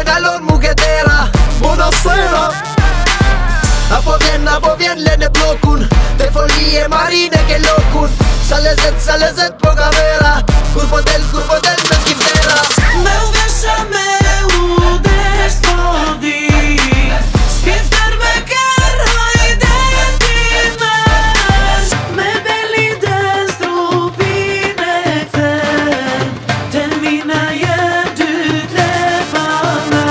buenalor mugetera. Buonasera. Apo vjen lene blokun te folie marine ke lokun. Sa lezet po kamera. Kur po del me skiftera. Me u vesha me u despodi. Skifter me ker hajde ti mesh. Me beli destrupine kthen. Termina jem dyt lepame.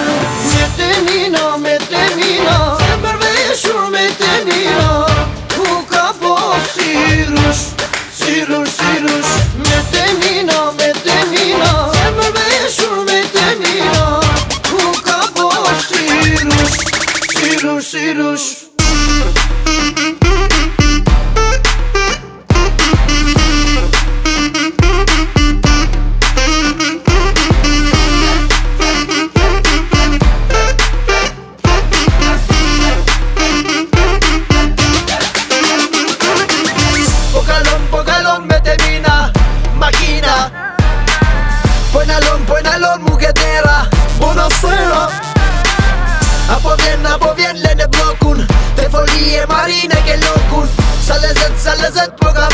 Me temina e përveshur me temina. Ku ka po sirush. Me temina e përveshur me temina. Ku ka po sirush. Pokalon me temina, makina. Buenalon mugetera. Buonasera. Apo vjen lene blokun te folie marine ke lokun. Sa lezet po